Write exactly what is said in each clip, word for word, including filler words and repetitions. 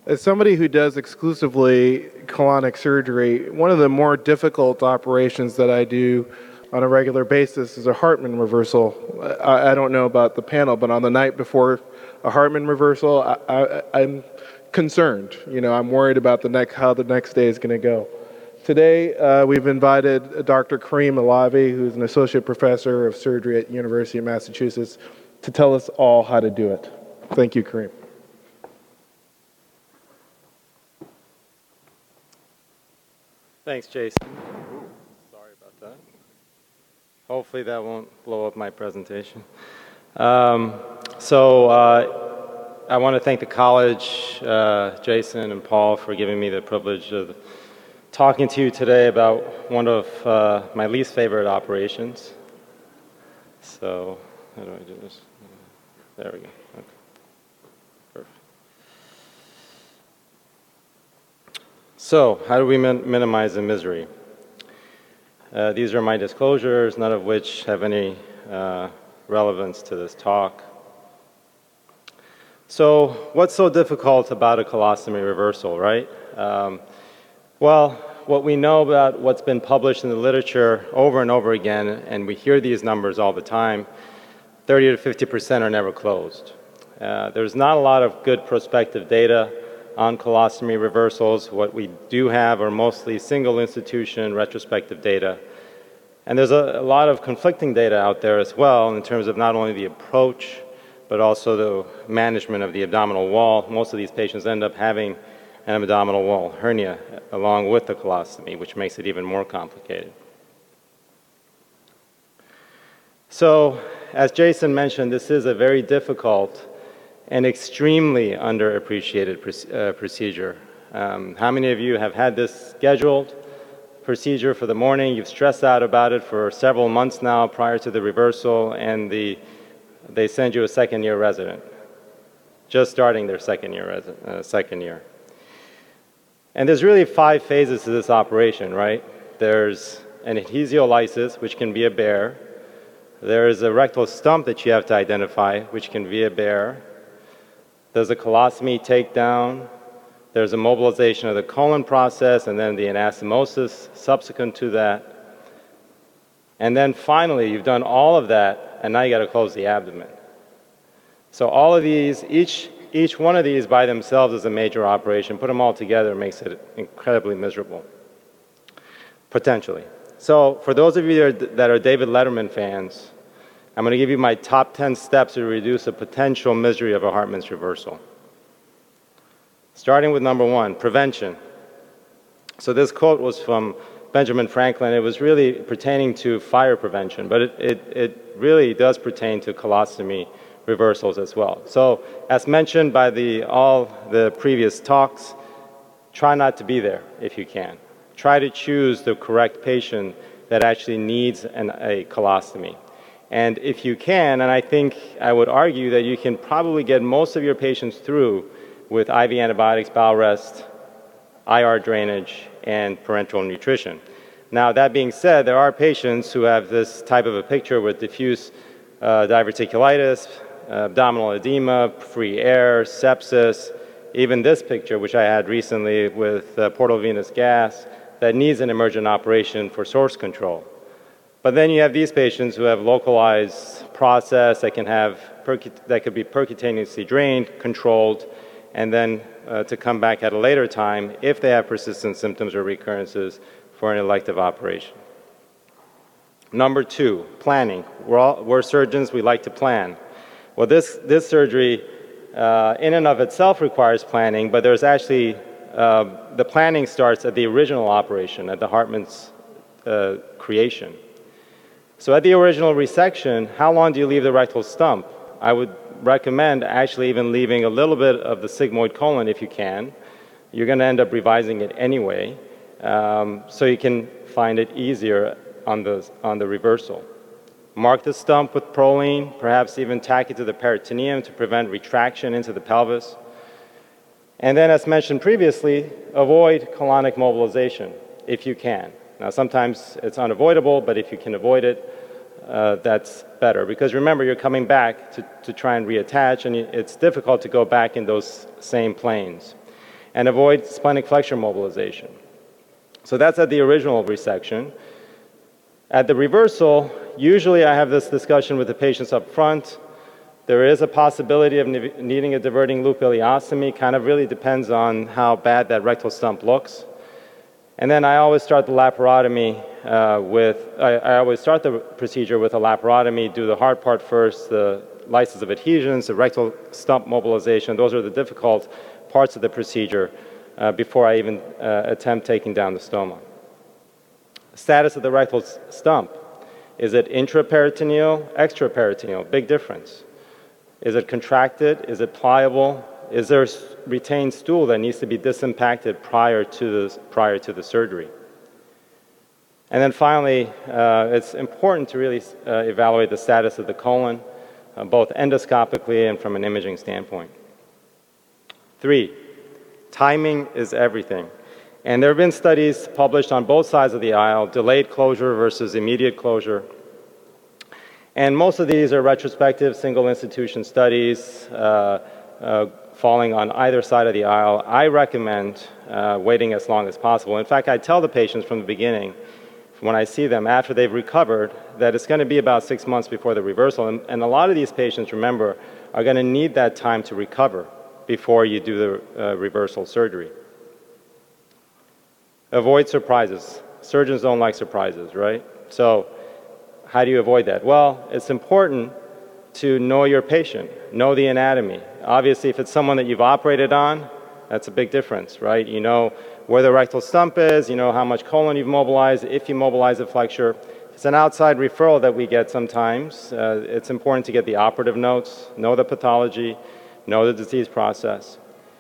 As somebody who does exclusively colonic surgery, one of the more difficult operations that I do on a regular basis is a Hartmann reversal. I, I don't know about the panel, but on the night before a Hartmann reversal, I, I, I'm concerned. You know, I'm worried about the next, how the next day is going to go. Today, uh, we've invited Doctor Kareem Alavi, who's an associate professor of surgery at University of Massachusetts, to tell us all how to do it. Thank you, Kareem. Thanks, Jason. Sorry about that. Hopefully that won't blow up my presentation. Um, so uh, I want to thank the college, uh, Jason and Paul, for giving me the privilege of talking to you today about one of uh, my least favorite operations. So how do I do this? There we go. Okay. Perfect. So how do we min minimize the misery? Uh, these are my disclosures, none of which have any uh, relevance to this talk. So what's so difficult about a colostomy reversal, right? Um, well, what we know about what's been published in the literature over and over again, and we hear these numbers all the time, thirty to fifty percent are never closed. Uh, there's not a lot of good prospective data on colostomy reversals. What we do have are mostly single institution retrospective data. And there's a, a lot of conflicting data out there as well in terms of not only the approach, but also the management of the abdominal wall. Most of these patients end up having an abdominal wall hernia along with the colostomy, which makes it even more complicated. So, as Jason mentioned, this is a very difficult and extremely underappreciated uh, procedure. Um, how many of you have had this scheduled procedure for the morning? You've stressed out about it for several months now prior to the reversal, and the, they send you a second year resident, just starting their second year, uh, second year. And there's really five phases to this operation, right? There's an adhesiolysis, which can be a bear. There is a rectal stump that you have to identify, which can be a bear. There's a colostomy takedown. There's a mobilization of the colon process, and then the anastomosis subsequent to that. And then finally, you've done all of that, and now you got to close the abdomen. So all of these, each, each one of these by themselves is a major operation. Put them all together makes it incredibly miserable, potentially. So for those of you that are David Letterman fans, I'm going to give you my top ten steps to reduce the potential misery of a Hartmann's reversal. Starting with number one, prevention. So this quote was from Benjamin Franklin. It was really pertaining to fire prevention, but it, it, it really does pertain to colostomy reversals as well. So as mentioned by the, all the previous talks, try not to be there if you can. Try to choose the correct patient that actually needs an, a colostomy. And if you can, and I think I would argue that you can probably get most of your patients through with I V antibiotics, bowel rest, I R drainage, and parenteral nutrition. Now, that being said, there are patients who have this type of a picture with diffuse uh, diverticulitis, uh, abdominal edema, free air, sepsis, even this picture, which I had recently with uh, portal venous gas, that needs an emergent operation for source control. But then you have these patients who have localized process that can have that could be percutaneously drained, controlled, and then uh, to come back at a later time if they have persistent symptoms or recurrences for an elective operation. Number two, planning. We're, all, we're surgeons, we like to plan. Well, this, this surgery uh, in and of itself requires planning, but there's actually, uh, the planning starts at the original operation, at the Hartmann's uh, creation. So at the original resection, how long do you leave the rectal stump? I would recommend actually even leaving a little bit of the sigmoid colon if you can. You're going to end up revising it anyway, um, so you can find it easier on the, on the reversal. Mark the stump with Prolene, perhaps even tack it to the peritoneum to prevent retraction into the pelvis. And then, as mentioned previously, avoid colonic mobilization if you can. Now, sometimes it's unavoidable, but if you can avoid it, uh, that's better. Because remember, you're coming back to, to try and reattach, and it's difficult to go back in those same planes. and avoid splenic flexure mobilization. So that's at the original resection. At the reversal, usually I have this discussion with the patients up front. There is a possibility of ne needing a diverting loop ileostomy. Kind of really depends on how bad that rectal stump looks. And then I always start the laparotomy uh, with, I, I always start the procedure with a laparotomy, do the hard part first, the lysis of adhesions, the rectal stump mobilization. Those are the difficult parts of the procedure uh, before I even uh, attempt taking down the stoma. Status of the rectal stump. Is it intraperitoneal, extraperitoneal? Big difference. Is it contracted? Is it pliable? Is there retained stool that needs to be disimpacted prior to the, prior to the surgery? And then finally, uh, it's important to really uh, evaluate the status of the colon, uh, both endoscopically and from an imaging standpoint. Three, timing is everything. And there have been studies published on both sides of the aisle, delayed closure versus immediate closure. And most of these are retrospective single institution studies uh, uh, falling on either side of the aisle. I recommend uh, waiting as long as possible. In fact, I tell the patients from the beginning, when I see them after they've recovered, that it's going to be about six months before the reversal. And, and a lot of these patients, remember, are going to need that time to recover before you do the uh, reversal surgery. Avoid surprises. Surgeons don't like surprises, right? So how do you avoid that? Well, it's important to know your patient, know the anatomy. Obviously, if it's someone that you've operated on, that's a big difference, right? You know where the rectal stump is, you know how much colon you've mobilized, if you mobilize a flexure. It's an outside referral that we get sometimes. Uh, it's important to get the operative notes, know the pathology, know the disease process.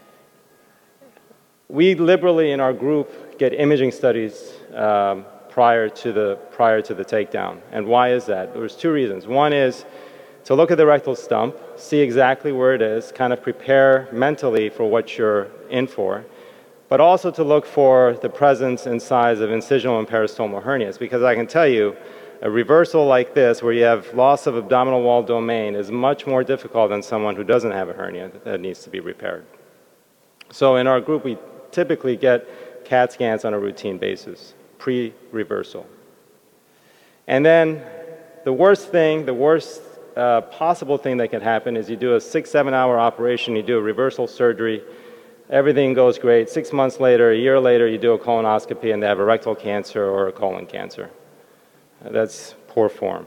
We liberally in our group get imaging studies um, prior to the prior to the takedown. And why is that? There's two reasons. One is to look at the rectal stump, see exactly where it is, kind of prepare mentally for what you're in for, but also to look for the presence and size of incisional and peristomal hernias, because I can tell you a reversal like this, where you have loss of abdominal wall domain, is much more difficult than someone who doesn't have a hernia that needs to be repaired. So in our group, we typically get CAT scans on a routine basis, pre-reversal. And then the worst thing, the worst uh, possible thing that can happen is you do a six, seven hour operation, you do a reversal surgery, everything goes great. Six months later, a year later, you do a colonoscopy and they have a rectal cancer or a colon cancer. That's poor form.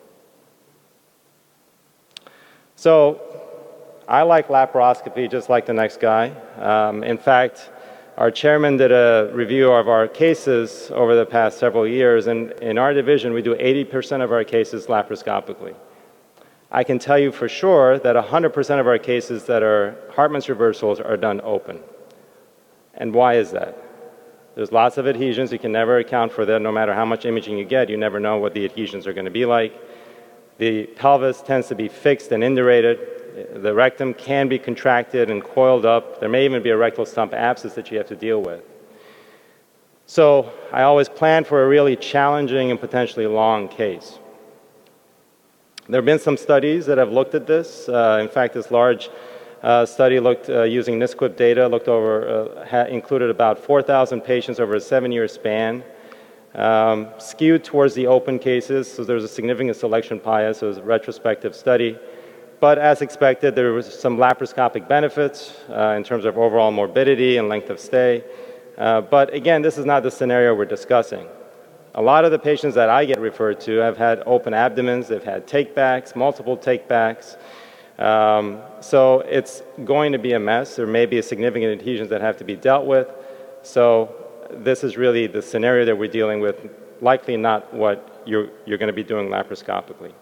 So I like laparoscopy just like the next guy. Um, in fact, our chairman did a review of our cases over the past several years, and in our division, we do eighty percent of our cases laparoscopically. I can tell you for sure that one hundred percent of our cases that are Hartmann's reversals are done open. And why is that? There's lots of adhesions. You can never account for that. No matter how much imaging you get, you never know what the adhesions are going to be like. The pelvis tends to be fixed and indurated. The rectum can be contracted and coiled up. There may even be a rectal stump abscess that you have to deal with. So I always plan for a really challenging and potentially long case. There have been some studies that have looked at this. Uh, in fact, this large uh, study looked uh, using NSQIP data, looked over, uh, ha included about four thousand patients over a seven-year span, um, skewed towards the open cases, so there was a significant selection bias. It was a retrospective study. But as expected, there was some laparoscopic benefits uh, in terms of overall morbidity and length of stay. Uh, but again, this is not the scenario we're discussing. A lot of the patients that I get referred to have had open abdomens, they've had takebacks, multiple takebacks. Um, so it's going to be a mess. There may be significant adhesions that have to be dealt with. So this is really the scenario that we're dealing with, likely not what you're, you're going to be doing laparoscopically.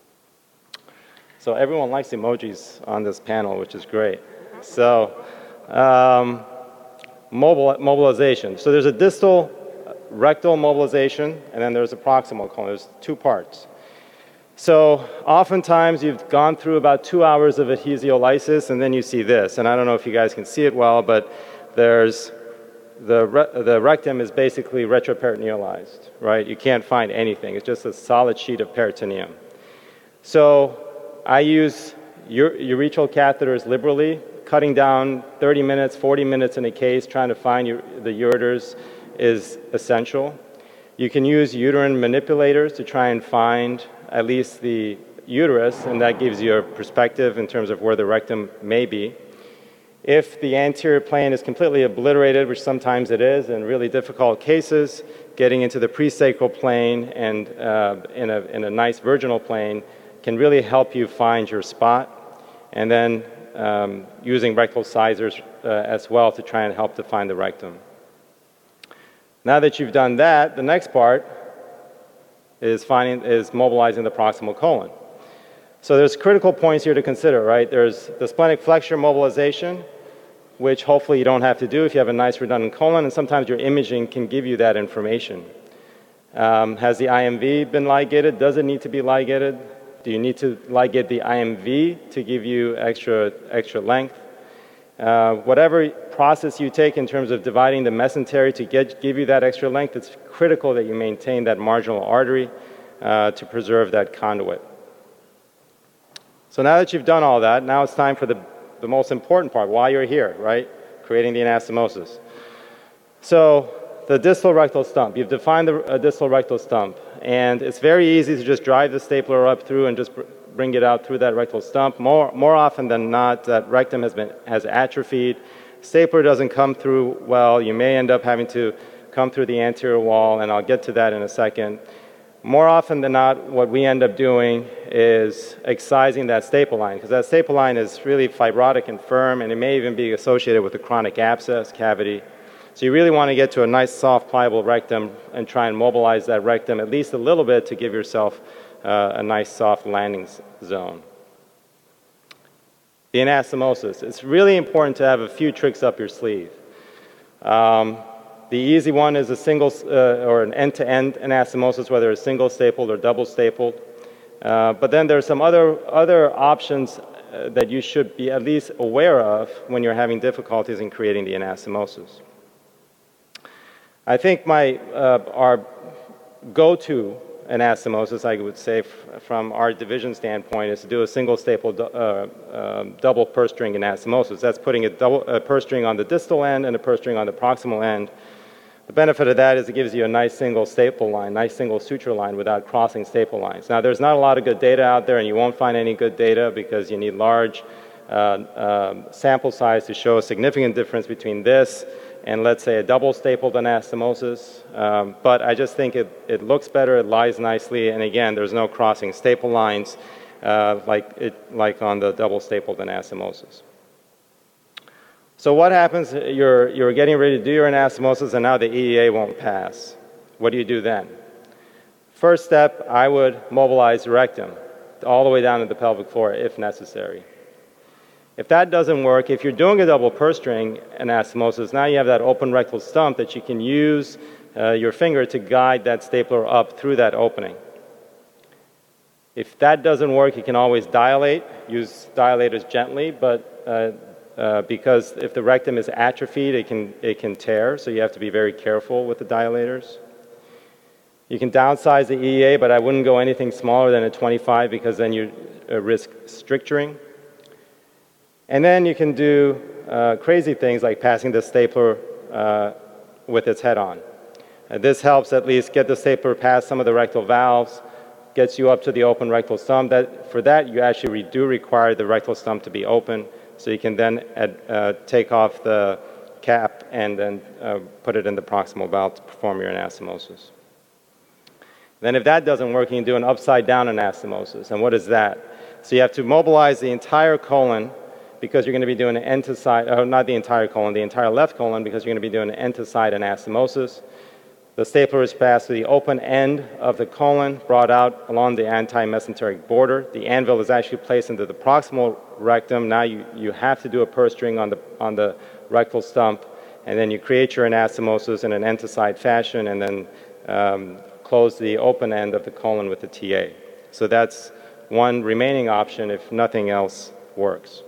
So everyone likes emojis on this panel, which is great. So um, mobile, mobilization. So there's a distal rectal mobilization, and then there's a proximal colon. There's two parts. So oftentimes you've gone through about two hours of adhesiolysis, and then you see this. And I don't know if you guys can see it well, but there's the, re the rectum is basically retroperitonealized, right? You can't find anything. It's just a solid sheet of peritoneum. So I use ure urethral catheters liberally, cutting down thirty minutes, forty minutes in a case trying to find your, the ureters is essential. You can use uterine manipulators to try and find at least the uterus, and that gives you a perspective in terms of where the rectum may be. If the anterior plane is completely obliterated, which sometimes it is in really difficult cases, getting into the presacral plane and uh, in, a, in a nice virginal plane can really help you find your spot. And then um, using rectal sizers uh, as well to try and help to find the rectum. Now that you've done that, the next part is, finding, is mobilizing the proximal colon. So there's critical points here to consider, right? There's the splenic flexure mobilization, which hopefully you don't have to do if you have a nice redundant colon, and sometimes your imaging can give you that information. Um, has the I M V been ligated? Does it need to be ligated? Do you need to ligate the I M V to give you extra, extra length? Uh, whatever process you take in terms of dividing the mesentery to get, give you that extra length, it's critical that you maintain that marginal artery uh, to preserve that conduit. So now that you've done all that, now it's time for the, the most important part, why you're here, right? Creating the anastomosis. So the distal rectal stump, you've defined the uh, distal rectal stump, and it's very easy to just drive the stapler up through and just br bring it out through that rectal stump. More, more often than not, that rectum has, been, has atrophied. Stapler doesn't come through well. You may end up having to come through the anterior wall, and I'll get to that in a second. More often than not, what we end up doing is excising that staple line, because that staple line is really fibrotic and firm, and it may even be associated with a chronic abscess cavity. So you really want to get to a nice, soft, pliable rectum and try and mobilize that rectum at least a little bit to give yourself uh, a nice, soft landing zone. The anastomosis. It's really important to have a few tricks up your sleeve. Um, The easy one is a single uh, or an end-to-end anastomosis, whether it's single stapled or double stapled. Uh, but then there are some other, other options uh, that you should be at least aware of when you're having difficulties in creating the anastomosis. I think my, uh, our go-to anastomosis, I would say, f from our division standpoint, is to do a single stapled uh, uh, double purse string anastomosis. That's putting a, double, a purse string on the distal end and a purse string on the proximal end. The benefit of that is it gives you a nice single staple line, nice single suture line without crossing staple lines. Now, there's not a lot of good data out there, and you won't find any good data because you need large uh, uh, sample size to show a significant difference between this and, let's say, a double stapled anastomosis. Um, but I just think it, it looks better, it lies nicely, and again, there's no crossing staple lines uh, like, it, like on the double stapled anastomosis. So what happens, you're, you're getting ready to do your anastomosis and now the E E A won't pass. What do you do then? First step, I would mobilize the rectum all the way down to the pelvic floor if necessary. If that doesn't work, if you're doing a double purse string anastomosis, now you have that open rectal stump that you can use uh, your finger to guide that stapler up through that opening. If that doesn't work, you can always dilate, use dilators gently, but uh, Uh, because if the rectum is atrophied, it can, it can tear, so you have to be very careful with the dilators. You can downsize the E E A, but I wouldn't go anything smaller than a twenty-five because then you uh, risk stricturing. And then you can do uh, crazy things like passing the stapler uh, with its head on. Uh, this helps at least get the stapler past some of the rectal valves, gets you up to the open rectal stump. That, for that, you actually do require the rectal stump to be open, so you can then add, uh, take off the cap and then uh, put it in the proximal valve to perform your anastomosis. Then if that doesn't work, you can do an upside down anastomosis. And what is that? So you have to mobilize the entire colon because you're going to be doing an end to side, oh, not the entire colon, the entire left colon because you're going to be doing an end to side anastomosis. The stapler is passed to the open end of the colon, brought out along the anti-mesenteric border. The anvil is actually placed into the proximal rectum. Now you, you have to do a purse string on the, on the rectal stump, and then you create your anastomosis in an end-to-side fashion, and then um, close the open end of the colon with the T A. So that's one remaining option if nothing else works.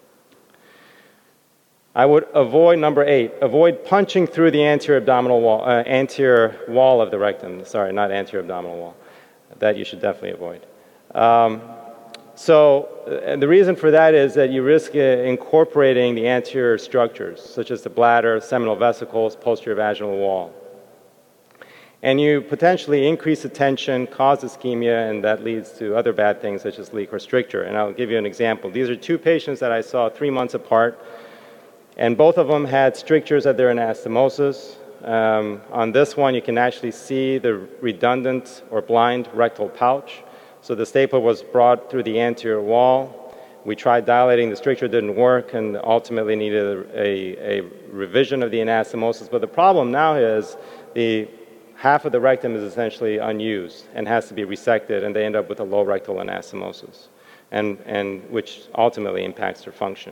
I would avoid, number eight, avoid punching through the anterior abdominal wall, uh, anterior wall of the rectum. Sorry, not anterior abdominal wall. That you should definitely avoid. Um, So uh, the reason for that is that you risk uh, incorporating the anterior structures, such as the bladder, seminal vesicles, posterior vaginal wall. And you potentially increase the tension, cause ischemia, and that leads to other bad things such as leak or stricture. And I'll give you an example. These are two patients that I saw three months apart, and both of them had strictures at their anastomosis. Um, on this one, you can actually see the redundant or blind rectal pouch. So the staple was brought through the anterior wall. We tried dilating, the stricture didn't work, and ultimately needed a, a, a revision of the anastomosis. But the problem now is the half of the rectum is essentially unused and has to be resected, and they end up with a low rectal anastomosis, and, and which ultimately impacts their function.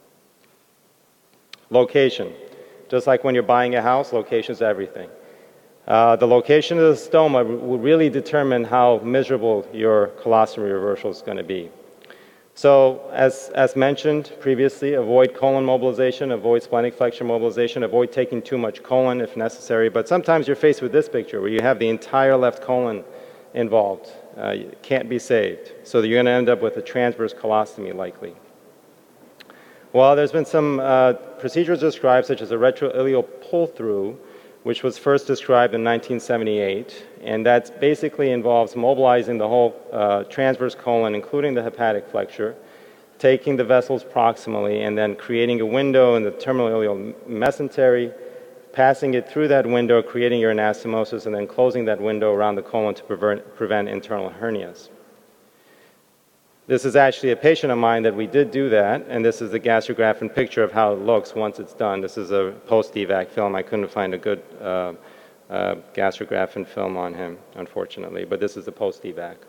Location. Just like when you're buying a house, location is everything. Uh, the location of the stoma will really determine how miserable your colostomy reversal is going to be. So, as, as mentioned previously, avoid colon mobilization, avoid splenic flexure mobilization, avoid taking too much colon if necessary. But sometimes you're faced with this picture where you have the entire left colon involved. Uh, it can't be saved. So you're going to end up with a transverse colostomy likely. Well, there's been some uh, procedures described, such as a retroileal pull-through, which was first described in nineteen seventy-eight, and that basically involves mobilizing the whole uh, transverse colon, including the hepatic flexure, taking the vessels proximally, and then creating a window in the terminal ileal mesentery, passing it through that window, creating your anastomosis, and then closing that window around the colon to prevent, prevent internal hernias. This is actually a patient of mine that we did do that, and this is the gastrographin picture of how it looks once it's done. This is a post-E V A C film. I couldn't find a good uh, uh, gastrographin film on him, unfortunately, but this is the post-E V A C.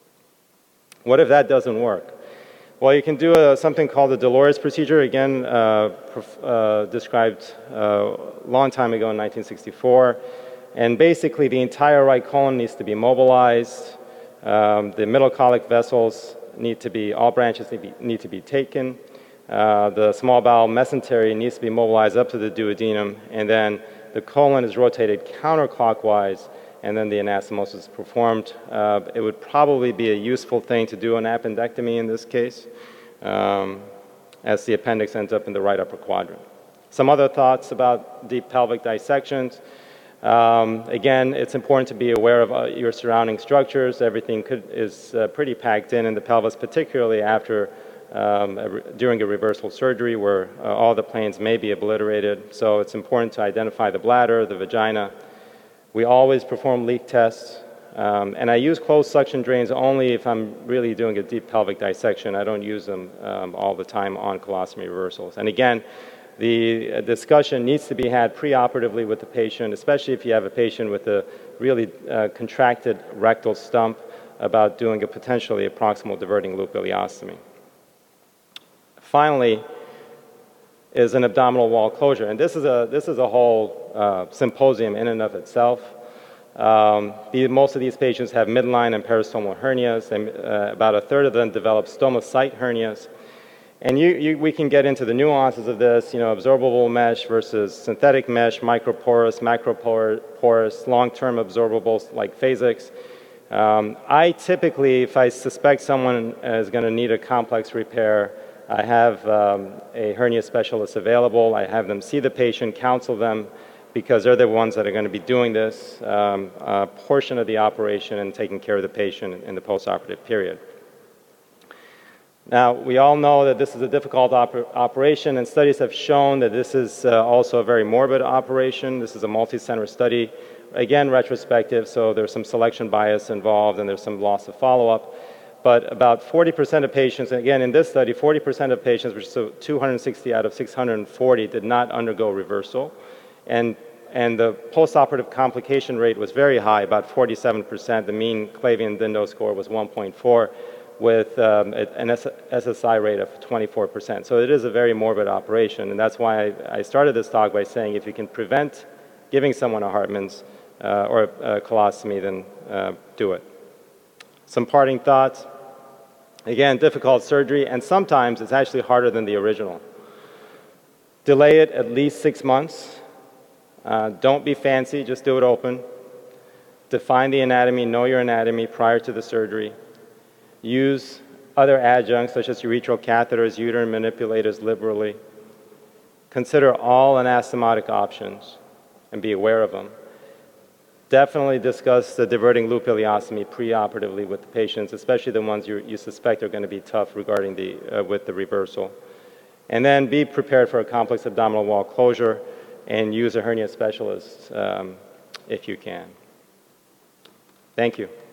What if that doesn't work? Well, you can do a, something called the Dolores procedure, again uh, uh, described a uh, long time ago in nineteen sixty-four, and basically the entire right colon needs to be mobilized. Um, the middle colic vessels need to be, all branches need, be, need to be taken. Uh, the small bowel mesentery needs to be mobilized up to the duodenum, and then the colon is rotated counterclockwise, and then the anastomosis is performed. Uh, it would probably be a useful thing to do an appendectomy in this case, um, as the appendix ends up in the right upper quadrant. Some other thoughts about deep pelvic dissections. Um, again, it's important to be aware of uh, your surrounding structures. Everything could, is uh, pretty packed in in the pelvis, particularly after um, a during a reversal surgery where uh, all the planes may be obliterated. So it's important to identify the bladder, the vagina. We always perform leak tests, um, and I use closed suction drains only if I'm really doing a deep pelvic dissection. I don't use them um, all the time on colostomy reversals. And again, the discussion needs to be had preoperatively with the patient, especially if you have a patient with a really uh, contracted rectal stump, about doing a potentially a proximal diverting loop ileostomy. Finally is an abdominal wall closure, and this is a, this is a whole uh, symposium in and of itself. Um, the, most of these patients have midline and peristomal hernias, and uh, about a third of them develop stomach-site hernias. And you, you, we can get into the nuances of this, you know, absorbable mesh versus synthetic mesh, microporous, macroporous, long-term absorbables like Phasix. Um, I typically, if I suspect someone is going to need a complex repair, I have um, a hernia specialist available. I have them see the patient, counsel them, because they're the ones that are going to be doing this um, uh, portion of the operation and taking care of the patient in the postoperative period. Now, we all know that this is a difficult oper operation, and studies have shown that this is uh, also a very morbid operation. This is a multi-center study, again, retrospective, so there's some selection bias involved and there's some loss of follow-up. But about forty percent of patients, and again, in this study, forty percent of patients, which is two hundred sixty out of six hundred forty, did not undergo reversal. And, and the postoperative complication rate was very high, about forty-seven percent. The mean Clavien-Dindo score was one point four. With um, an S S I rate of twenty-four percent. So it is a very morbid operation, and that's why I, I started this talk by saying if you can prevent giving someone a Hartmann's uh, or a colostomy, then uh, do it. Some parting thoughts. Again, difficult surgery, and sometimes it's actually harder than the original. Delay it at least six months. Uh, don't be fancy, just do it open. Define the anatomy, know your anatomy prior to the surgery. Use other adjuncts such as urethral catheters, uterine manipulators liberally. Consider all anastomotic options and be aware of them. Definitely discuss the diverting loop ileostomy preoperatively with the patients, especially the ones you, you suspect are going to be tough regarding the, uh, with the reversal. And then be prepared for a complex abdominal wall closure and use a hernia specialist um, if you can. Thank you.